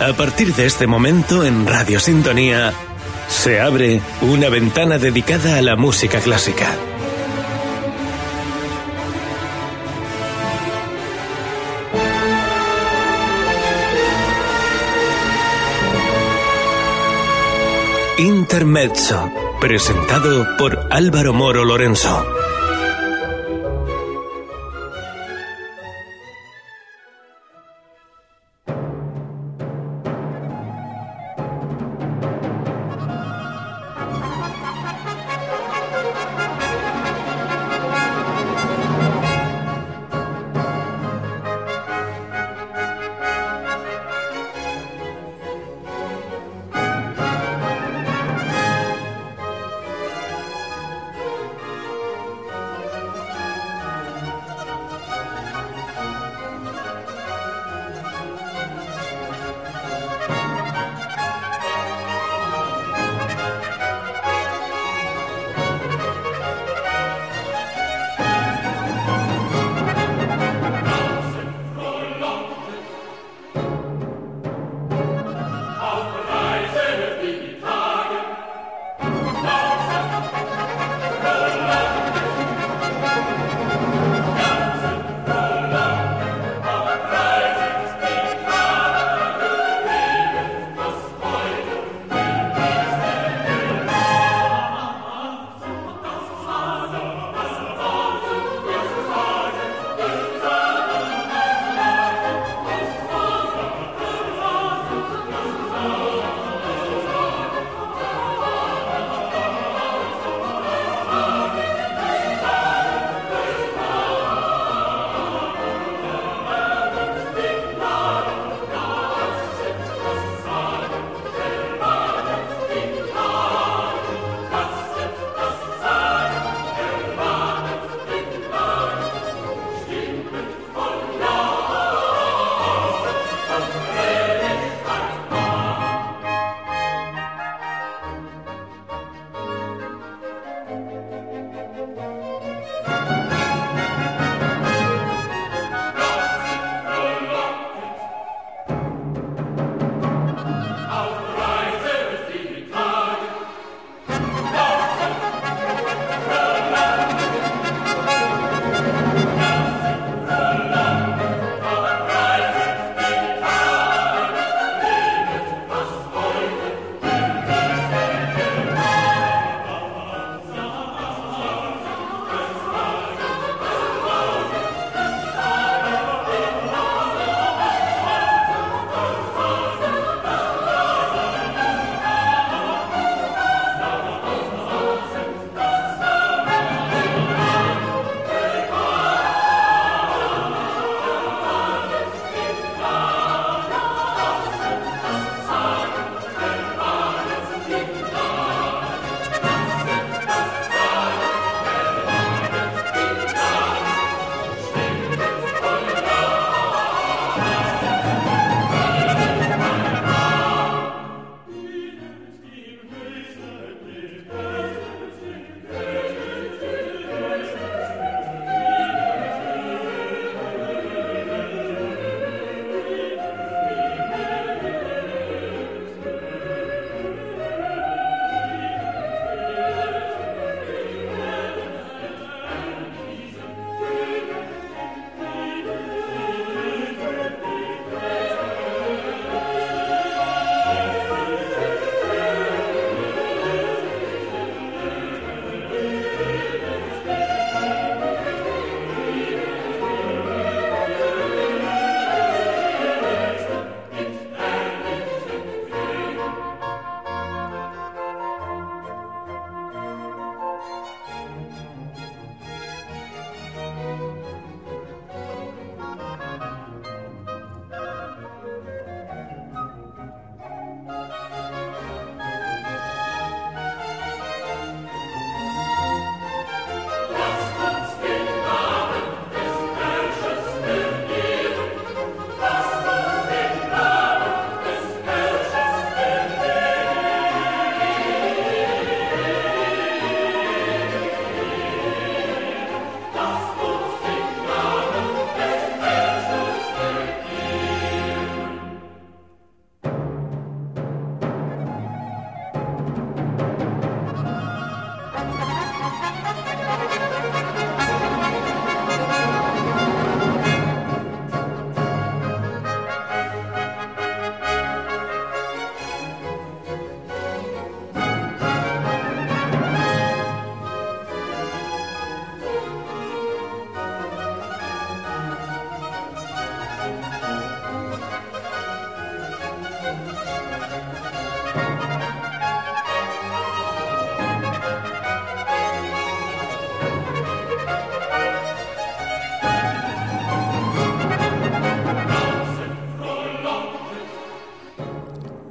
A partir de este momento en Radio Sintonía se abre una ventana dedicada a la música clásica. Intermezzo, presentado por Álvaro Moro Lorenzo.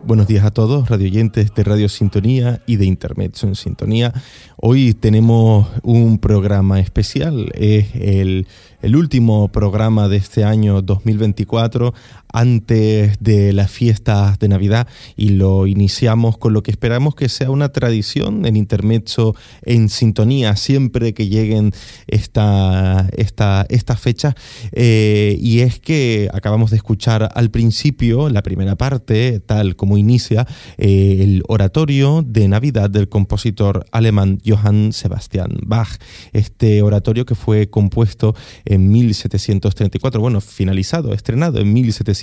Buenos días a todos, radioyentes de Radio Sintonía y de Intermezzo en Sintonía. Hoy tenemos un programa especial, es el último programa de este año 2024 antes de las fiestas de Navidad, y lo iniciamos con lo que esperamos que sea una tradición en Intermezzo en Sintonía siempre que lleguen estas fechas, y es que acabamos de escuchar al principio, la primera parte, tal como inicia el oratorio de Navidad del compositor alemán Johann Sebastian Bach. Este oratorio que fue compuesto en 1734, bueno, finalizado, estrenado en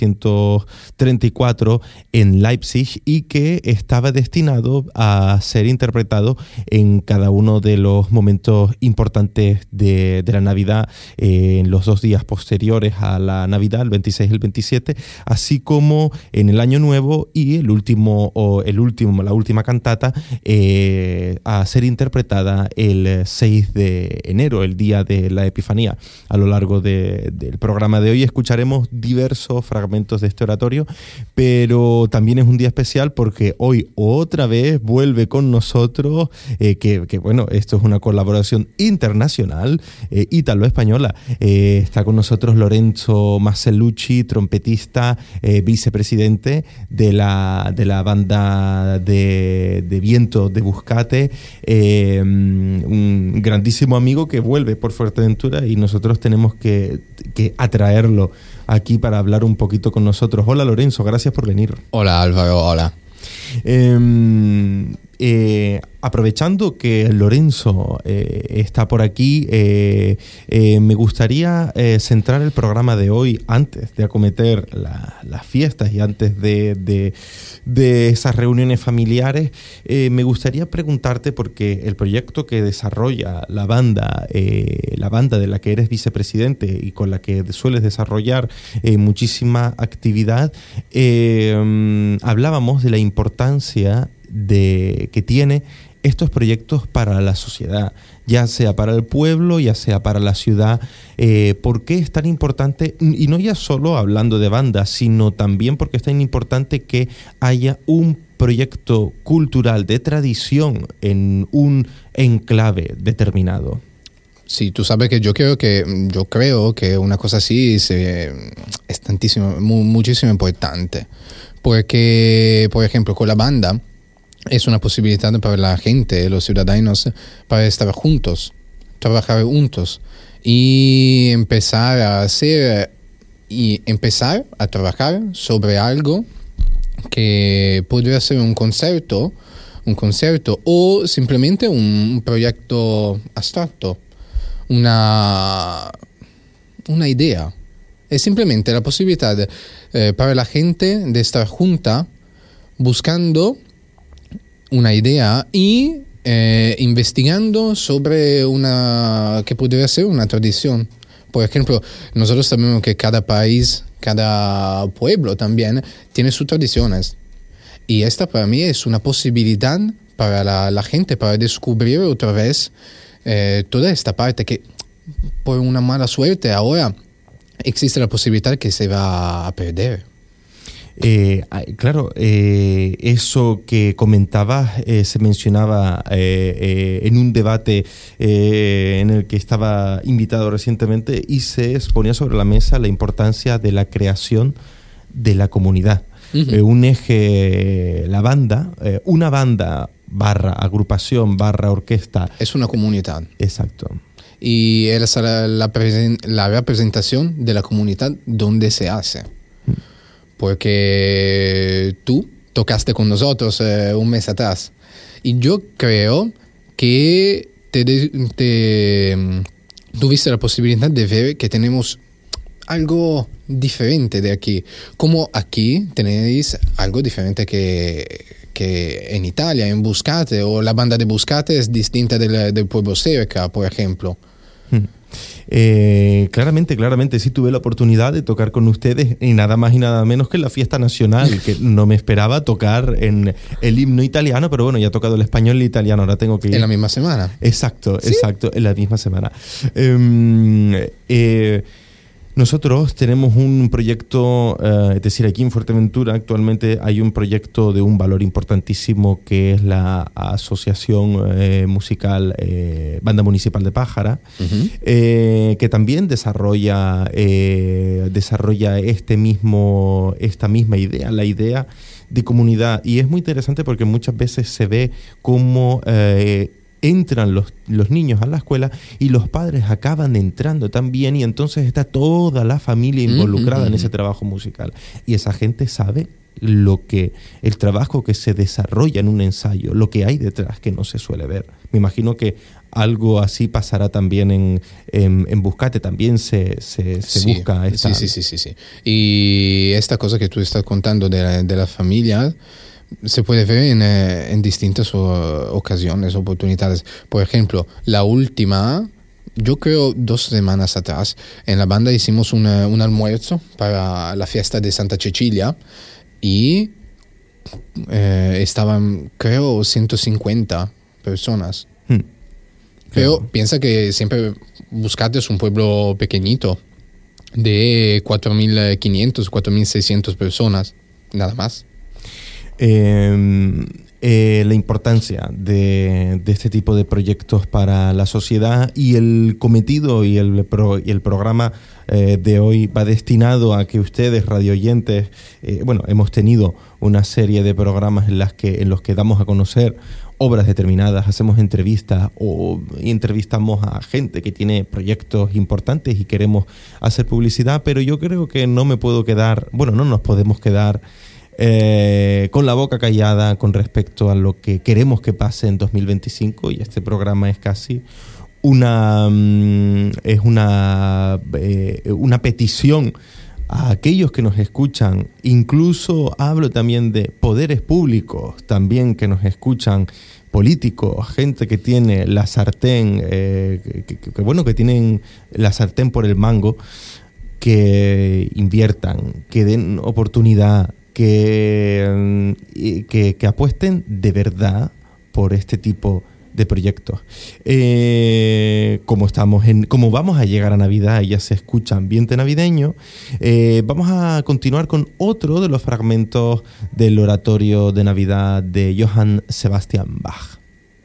1734 en Leipzig, y que estaba destinado a ser interpretado en cada uno de los momentos importantes de la Navidad, en los 2 días posteriores a la Navidad, el 26 y el 27, así como en el Año Nuevo, y la última cantata a ser interpretada el 6 de enero, el día de la Epifanía. A lo largo del programa de hoy escucharemos diversos fragmentos de este oratorio, pero también es un día especial porque hoy otra vez vuelve con nosotros, bueno, esto es una colaboración internacional, ítalo-española. Está con nosotros Lorenzo Masellucci, trompetista, vicepresidente de la banda de viento de Buscate, un grandísimo amigo que vuelve por Fuerteventura, y nosotros tenemos que atraerlo aquí para hablar un poquito con nosotros. Hola Lorenzo, gracias por venir. Hola Álvaro, hola. Aprovechando que Lorenzo está por aquí, me gustaría centrar el programa de hoy, antes de acometer las fiestas y antes de esas reuniones familiares. Me gustaría preguntarte, porque el proyecto que desarrolla la banda de la que eres vicepresidente y con la que sueles desarrollar muchísima actividad, hablábamos de la importancia que tiene estos proyectos para la sociedad, ya sea para el pueblo, ya sea para la ciudad. ¿Por qué es tan importante? Y no ya solo hablando de bandas, sino también porque es tan importante que haya un proyecto cultural de tradición en un enclave determinado. Sí, tú sabes que yo creo que una cosa así es muchísimo importante, porque, por ejemplo, con la banda es una posibilidad para la gente, los ciudadanos, para estar juntos, trabajar juntos y empezar a trabajar sobre algo que podría ser un concierto o simplemente un proyecto abstracto, una idea. Es simplemente la posibilidad para la gente de estar junta buscando una idea y investigando sobre que podría ser una tradición. Por ejemplo, nosotros sabemos que cada país, cada pueblo también tiene sus tradiciones. Y esta para mí es una posibilidad para la gente para descubrir otra vez toda esta parte que por una mala suerte ahora existe la posibilidad que se va a perder. Claro, eso que comentabas se mencionaba en un debate en el que estaba invitado recientemente, y se exponía sobre la mesa la importancia de la creación de la comunidad. Uh-huh. Un eje, la banda, una banda / agrupación / orquesta. Es una comunidad. Exacto. Y es la representación de la comunidad donde se hace. Porque tú tocaste con nosotros un mes atrás. Y yo creo que tuviste la posibilidad de ver que tenemos algo diferente de aquí. Como aquí tenéis algo diferente que en Italia, en Buscate, o la banda de Buscate es distinta del pueblo cerca, por ejemplo. Claramente sí tuve la oportunidad de tocar con ustedes, y nada más y nada menos que en la fiesta nacional, que no me esperaba tocar en el himno italiano, pero bueno, ya he tocado el español y el italiano, ahora tengo que ir. ¿En la misma semana? Exacto, ¿sí? Exacto, en la misma semana. Nosotros tenemos un proyecto, es decir, aquí en Fuerteventura actualmente hay un proyecto de un valor importantísimo que es la Asociación Musical Banda Municipal de Pájara, que también desarrolla esta misma idea, la idea de comunidad. Y es muy interesante porque muchas veces se ve cómo entran los niños a la escuela y los padres acaban entrando también, y entonces está toda la familia involucrada en ese trabajo musical. Y esa gente sabe el trabajo que se desarrolla en un ensayo, lo que hay detrás que no se suele ver. Me imagino que algo así pasará también en Buscate, también se busca esta... Sí. Y esta cosa que tú estás contando de la familia se puede ver en distintas ocasiones, oportunidades. Por ejemplo, la última, yo creo 2 semanas atrás, en la banda hicimos un almuerzo para la fiesta de Santa Cecilia y estaban, creo, 150 personas. Pero piensa que siempre Buscate es un pueblo pequeñito de 4.500, 4.600 personas, nada más. La importancia de este tipo de proyectos para la sociedad, y el cometido y el programa de hoy va destinado a que ustedes, radioyentes, hemos tenido una serie de programas en los que damos a conocer obras determinadas, hacemos entrevistas o entrevistamos a gente que tiene proyectos importantes y queremos hacer publicidad, pero yo creo que no nos podemos quedar con la boca callada con respecto a lo que queremos que pase en 2025, y este programa es casi una petición a aquellos que nos escuchan. Incluso hablo también de poderes públicos también que nos escuchan, políticos, gente que tiene la sartén, que tienen la sartén por el mango, que inviertan, que den oportunidad, que apuesten de verdad por este tipo de proyectos. Como vamos a llegar a Navidad y ya se escucha ambiente navideño, vamos a continuar con otro de los fragmentos del oratorio de Navidad de Johann Sebastian Bach.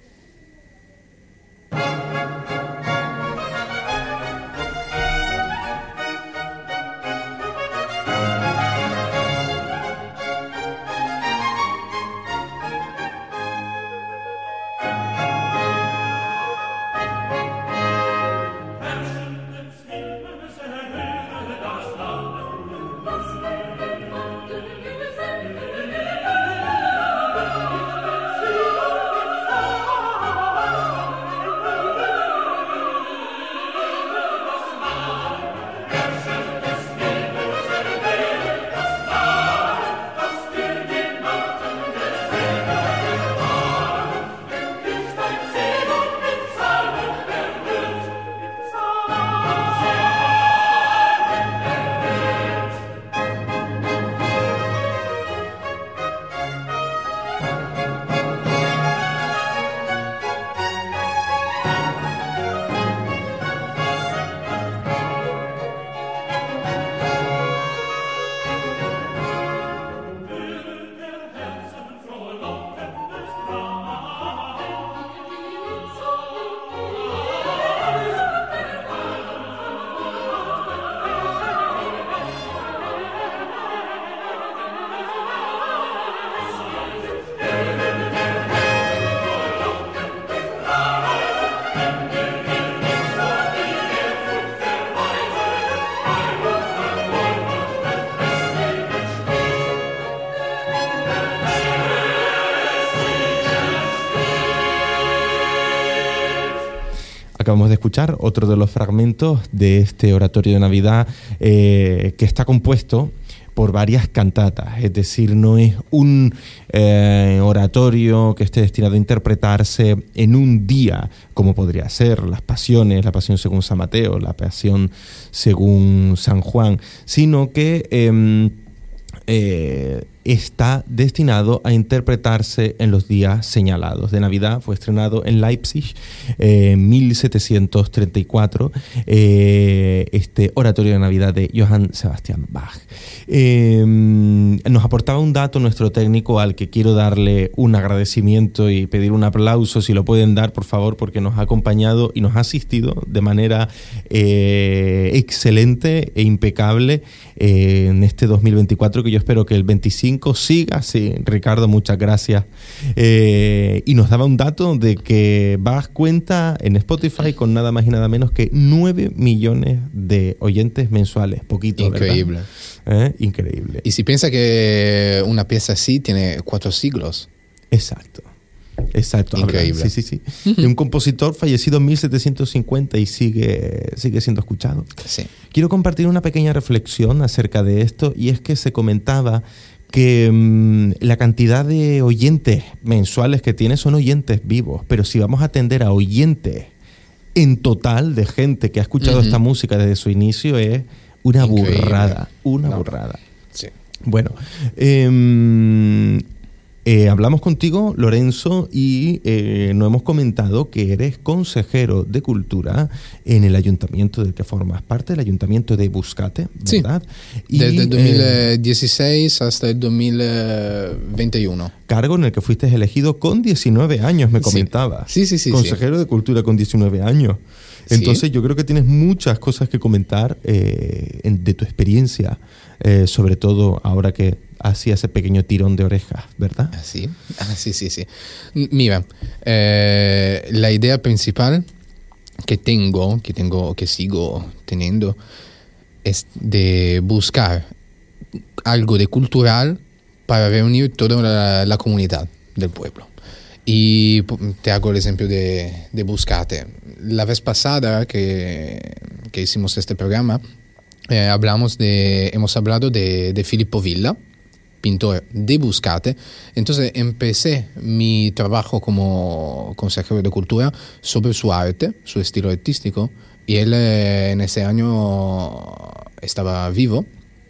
Acabamos de escuchar otro de los fragmentos de este oratorio de Navidad que está compuesto por varias cantatas, es decir, no es un oratorio que esté destinado a interpretarse en un día, como podría ser las pasiones, la pasión según San Mateo, la pasión según San Juan, sino que está destinado a interpretarse en los días señalados. De Navidad fue estrenado en Leipzig en 1734, este oratorio de Navidad de Johann Sebastian Bach. Nos aportaba un dato nuestro técnico al que quiero darle un agradecimiento y pedir un aplauso, si lo pueden dar, por favor, porque nos ha acompañado y nos ha asistido de manera excelente e impecable en este 2024, que yo espero que el 25 siga. Sí, Ricardo, muchas gracias. Y nos daba un dato de que Bach cuenta en Spotify con nada más y nada menos que 9 millones de oyentes mensuales. Poquito, increíble. ¿Verdad? Increíble. Y si piensa que una pieza así tiene 4 siglos. Exacto. Increíble. Sí. De un compositor fallecido en 1750 y sigue siendo escuchado. Sí. Quiero compartir una pequeña reflexión acerca de esto, y es que se comentaba que la cantidad de oyentes mensuales que tiene son oyentes vivos, pero si vamos a atender a oyentes en total de gente que ha escuchado esta música desde su inicio, es una burrada. Burrada. Sí. Bueno, hablamos contigo, Lorenzo, y nos hemos comentado que eres consejero de Cultura en el ayuntamiento del que formas parte, el ayuntamiento de Buscate, ¿verdad? Sí, desde el 2016 hasta el 2021. Cargo en el que fuiste elegido con 19 años, me comentaba. Sí. Consejero de Cultura con 19 años. Entonces yo creo que tienes muchas cosas que comentar de tu experiencia, sobre todo ahora que hacía ese pequeño tirón de orejas, ¿verdad? Sí. Mira, la idea principal que sigo teniendo, es de buscar algo de cultural para reunir toda la comunidad del pueblo. Y te hago el ejemplo de Buscate. La vez pasada que hicimos este programa, hemos hablado de Filippo Villa, pintor de Buscate. Entonces empecé mi trabajo como consejero de cultura sobre su arte, su estilo artístico, y él en ese año estaba vivo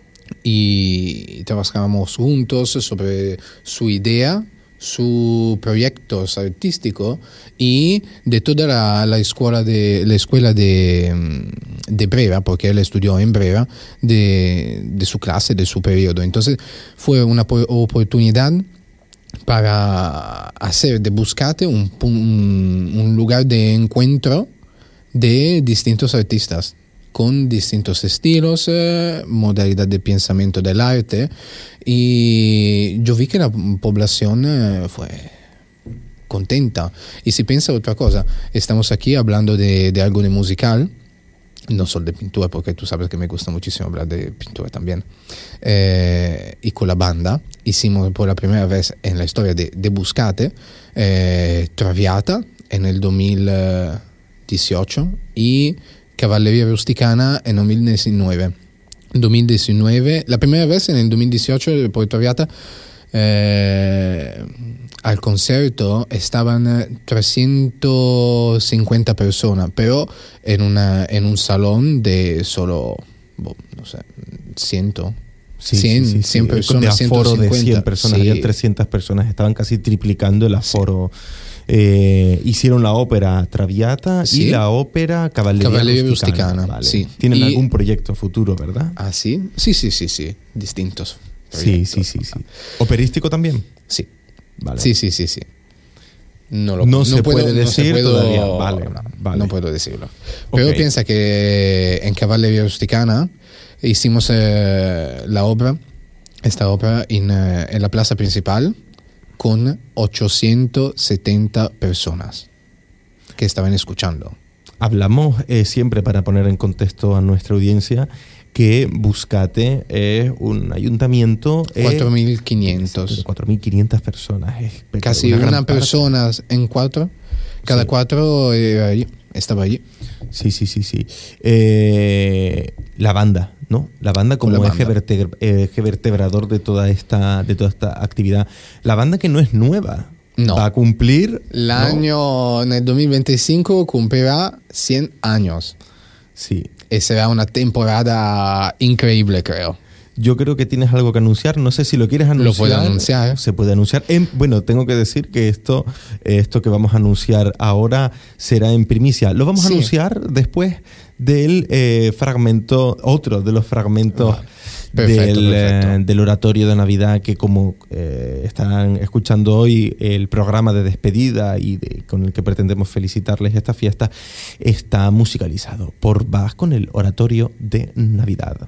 y trabajábamos juntos sobre su idea, sus proyectos artísticos y de toda la escuela de Brera, porque él estudió en Brera, de su clase, de su periodo. Entonces fue una oportunidad para hacer de Buscate un lugar de encuentro de distintos artistas con distintos estilos, modalidad de pensamiento del arte, y yo vi que la población fue contenta. Y si piensa otra cosa, estamos aquí hablando de algo de musical, no solo de pintura, porque tú sabes que me gusta muchísimo hablar de pintura también, y con la banda hicimos por la primera vez en la historia de Buscate Traviata en el 2018 y Cavalleria Rusticana en 2019. La primera vez en el 2018 por Traviata al concierto estaban 350 personas, pero en un salón de solo, no sé, 100 personas, de aforo 150. de 100 personas, Sí. había 300 personas, estaban casi triplicando el aforo. Hicieron la ópera Traviata y la ópera Cavalleria Rusticana. Vale. Sí. Tienen algún proyecto futuro, ¿verdad? ¿Ah, sí? Sí, distintos Sí. ¿Operístico también? Sí. Vale. Sí. No se puede decir todavía. Vale. No puedo decirlo. Pero Ok. piensa que en Cavalleria Rusticana hicimos esta obra en la plaza principal con 870 personas que estaban escuchando. Hablamos siempre, para poner en contexto a nuestra audiencia, que Buscate es un ayuntamiento... 4.500. 4.500 personas. Es Casi una persona en 4. Cada 4 estaba allí. Sí. La banda, ¿no? La banda como eje vertebrador de toda esta actividad. La banda que no es nueva. No. Va a cumplir... En el 2025 cumplirá 100 años. Sí. Y será una temporada increíble, creo. yo creo que tienes algo que anunciar. No sé si lo quieres anunciar. Lo puedo anunciar. Se puede anunciar. Bueno, tengo que decir que esto que vamos a anunciar ahora será en primicia. Lo vamos a anunciar después del fragmento, otro de los fragmentos del oratorio de Navidad, que como están escuchando hoy, el programa de despedida y con el que pretendemos felicitarles esta fiesta, está musicalizado por Bach con el oratorio de Navidad.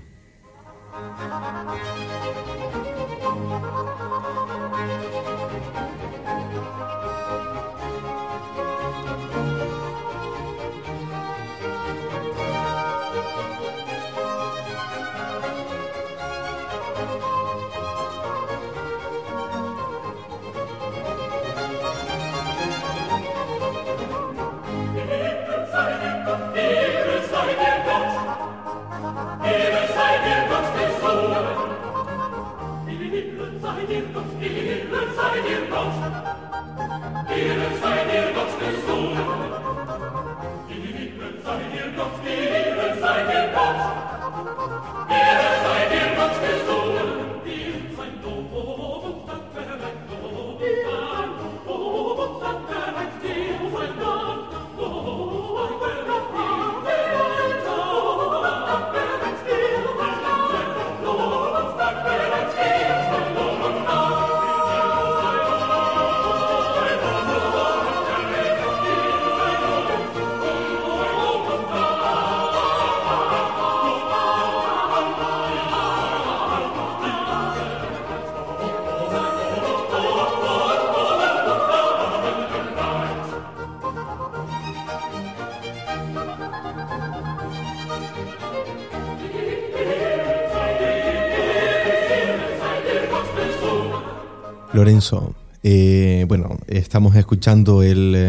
Lorenzo, bueno, estamos escuchando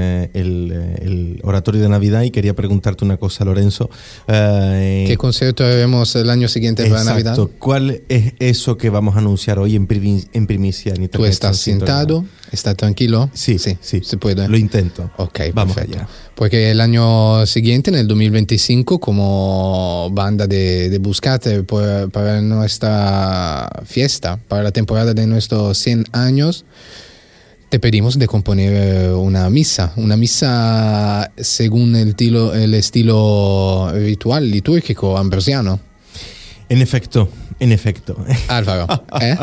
el oratorio de Navidad y quería preguntarte una cosa, Lorenzo. ¿Qué concierto haremos el año siguiente para Navidad? ¿Cuál es eso que vamos a anunciar hoy en primicia? En ¿Tú estás sentado? ¿Estás tranquilo? Sí, se puede. Lo intento. Ok, vamos perfecto. allá. Porque el año siguiente, en el 2025, como banda de Buscate, para nuestra fiesta, para la temporada de nuestros 100 años, te pedimos de componer una misa según el estilo ritual litúrgico ambrosiano. En efecto. Álvaro, ¿eh?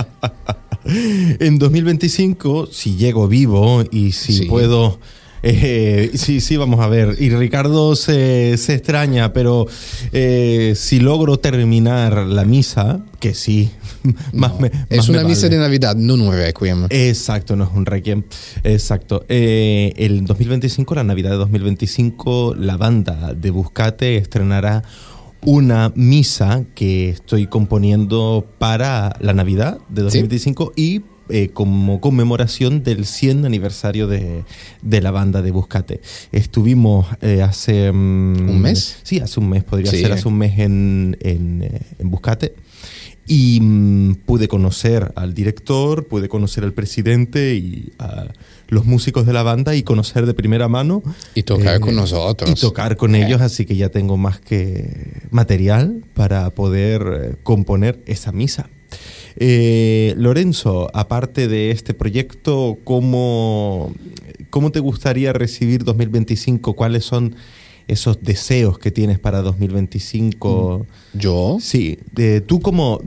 En 2025, si llego vivo y si puedo... sí, vamos a ver. Y Ricardo se extraña, pero si logro terminar la misa, que sí, es una misa de Navidad, no un requiem. Exacto, no es un requiem. Exacto. El 2025, la Navidad de 2025, la banda de Buscate estrenará una misa que estoy componiendo para la Navidad de 2025 y como conmemoración del 100 aniversario de la banda de Buscate. Estuvimos hace... ¿Un mes? Sí, hace un mes, podría ser hace un mes en Buscate. Y pude conocer al director, pude conocer al presidente y a los músicos de la banda y conocer de primera mano. Y tocar con nosotros. Y tocar con ellos, así que ya tengo más que material para poder componer esa misa. Lorenzo, aparte de este proyecto, ¿cómo te gustaría recibir 2025? ¿Cuáles son esos deseos que tienes para 2025? ¿Yo? Sí, tú como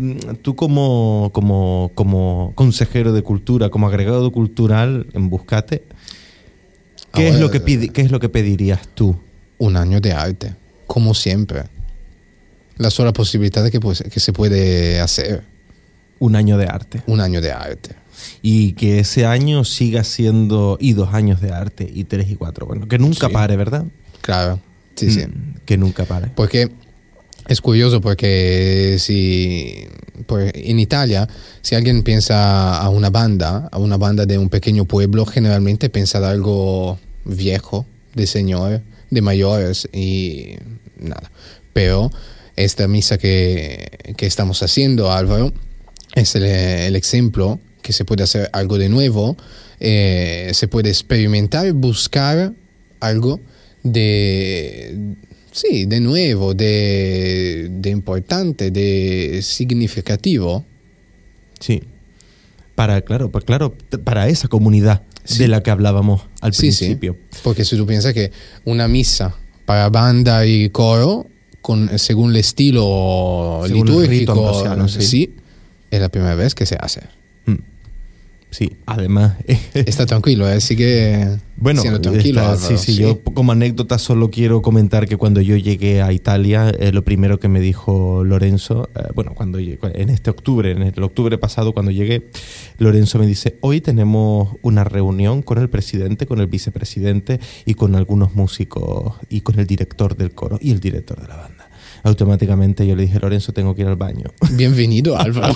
consejero de cultura, como agregado cultural en Buscate, ¿qué es lo que pedirías tú? Un año de arte, como siempre. La sola posibilidad de que se puede hacer. Un año de arte. Un año de arte. Y que ese año siga siendo, y 2 años de arte, y 3 y 4. Bueno, que nunca pare, ¿verdad? Claro, sí. Que nunca pare. Porque es curioso, porque en Italia, si alguien piensa a una banda de un pequeño pueblo, generalmente piensa en algo viejo, de señor, de mayores y nada. Pero esta misa que estamos haciendo, Álvaro, es el ejemplo que se puede hacer algo de nuevo, se puede experimentar, buscar algo de sí, de nuevo, de importante, de significativo. Sí. Para esa comunidad de la que hablábamos al principio. Sí. Porque si tú piensas que una misa para banda y coro, según el estilo litúrgico, el rito ambrosiano, sí, es la primera vez que se hace. Sí, además... Está tranquilo, sigue siendo tranquilo. Álvaro, sí, yo como anécdota solo quiero comentar que cuando yo llegué a Italia, lo primero que me dijo Lorenzo, en el octubre pasado cuando llegué, Lorenzo me dice, hoy tenemos una reunión con el presidente, con el vicepresidente y con algunos músicos y con el director del coro y el director de la banda. Automáticamente yo le dije, Lorenzo, tengo que ir al baño. Bienvenido, Álvaro.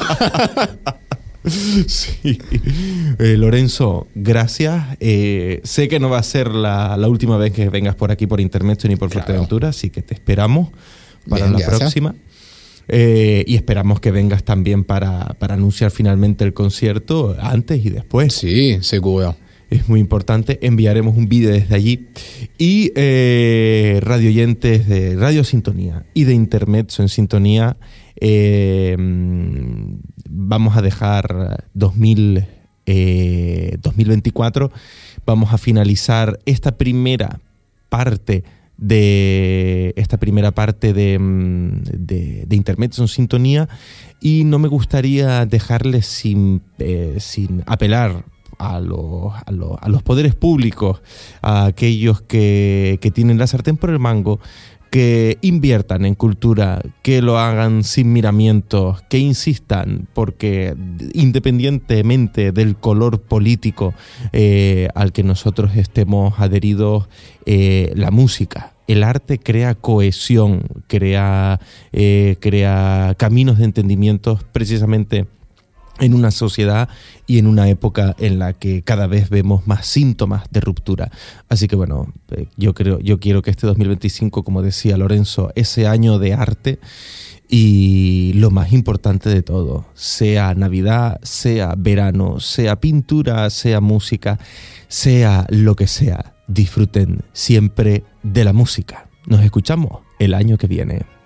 Sí. Lorenzo, gracias. Sé que no va a ser la última vez que vengas por aquí por Intermezzo ni por Fuerteventura, así que te esperamos para la próxima. Y esperamos que vengas también para anunciar finalmente el concierto antes y después. Sí, seguro. Es muy importante. Enviaremos un vídeo desde allí. Y radio oyentes de Radio Sintonía y de Intermezzo en Sintonía, vamos a dejar 2024, vamos a finalizar esta primera parte de Intermezzo en Sintonía, y no me gustaría dejarles sin apelar a los poderes públicos, a aquellos que tienen la sartén por el mango, que inviertan en cultura, que lo hagan sin miramientos, que insistan, porque independientemente del color político al que nosotros estemos adheridos, la música, el arte crea cohesión, crea caminos de entendimientos precisamente en una sociedad y en una época en la que cada vez vemos más síntomas de ruptura. Así que bueno, yo quiero que este 2025, como decía Lorenzo, ese año de arte, y lo más importante de todo, sea Navidad, sea verano, sea pintura, sea música, sea lo que sea, disfruten siempre de la música. Nos escuchamos el año que viene.